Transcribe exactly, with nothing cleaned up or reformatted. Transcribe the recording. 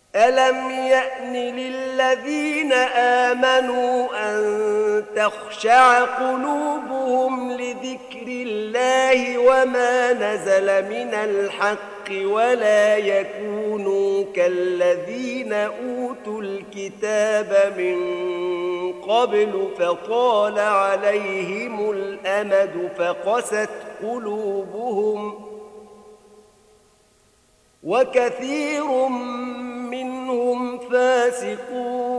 ألم يأن للذين آمنوا أن تخشع قلوبهم لذكر الله وما نزل من الحق ولا يكونوا كالذين أوتوا الكتاب من قبل فطال عليهم الأمد فقست قلوبهم وكثير منهم فاسقون